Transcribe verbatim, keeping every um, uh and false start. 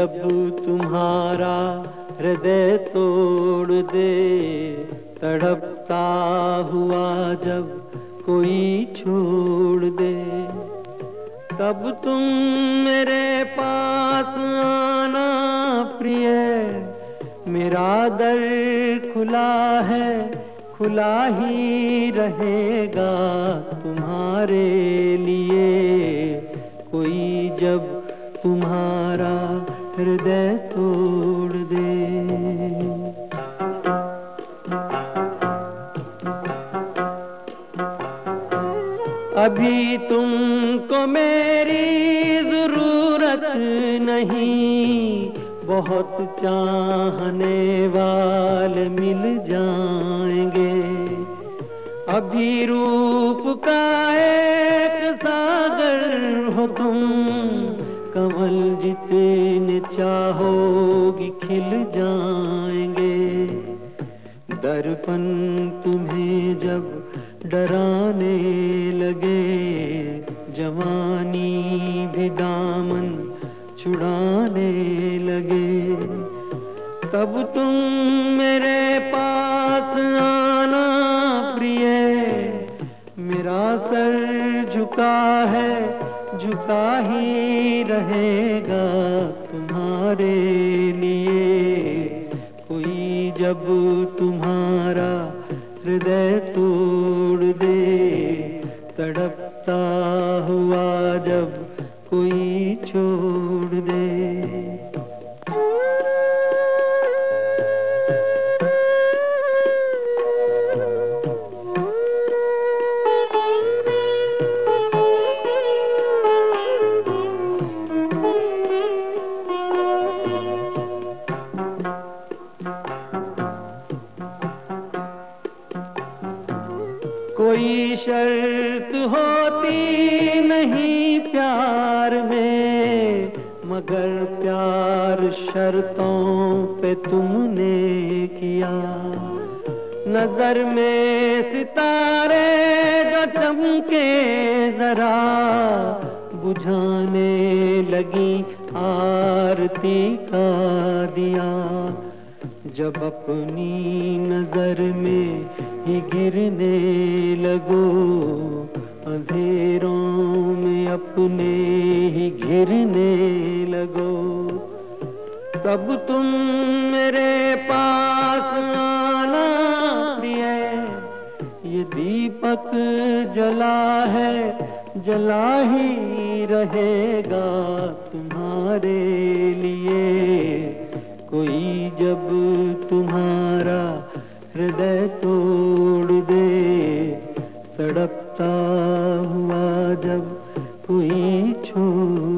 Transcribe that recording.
जब तुम्हारा हृदय तोड़ दे, तड़पता हुआ जब कोई छोड़ दे, तब तुम मेरे पास आना प्रिय। मेरा दर खुला है, खुला ही रहेगा तुम्हारे लिए। कोई जब तुम्हारा हृदय तोड़ दे। अभी तुमको मेरी जरूरत नहीं, बहुत चाहने वाले मिल जाएंगे। अभी रूप का एक सागर हो तुम, कमल जितने चाहोगी खिल जाएंगे। दर्पण तुम्हें जब डराने लगे, जवानी भी दामन छुड़ाने लगे, तब तुम मेरे पास आना प्रिय। मेरा सर झुका है, झुका ही रहेगा तुम्हारे लिए। कोई जब तुम्हारा हृदय तोड़ दे, तड़पता हुआ जब कोई छोड़ दे। कोई शर्त होती नहीं प्यार में, मगर प्यार शर्तों पे तुमने किया। नजर में सितारे जो चमके जरा, बुझाने लगी आरती का दिया। जब अपनी नजर में ही गिरने लगो, अंधेरों में अपने ही घिरने लगो, तब तुम मेरे पास आना प्रिय। ये दीपक जला है, जला ही रहेगा तुम्हारे लिए। कोई जब तुम्हारा हृदय तोड़ दे, तड़पता हुआ जब कोई छोड़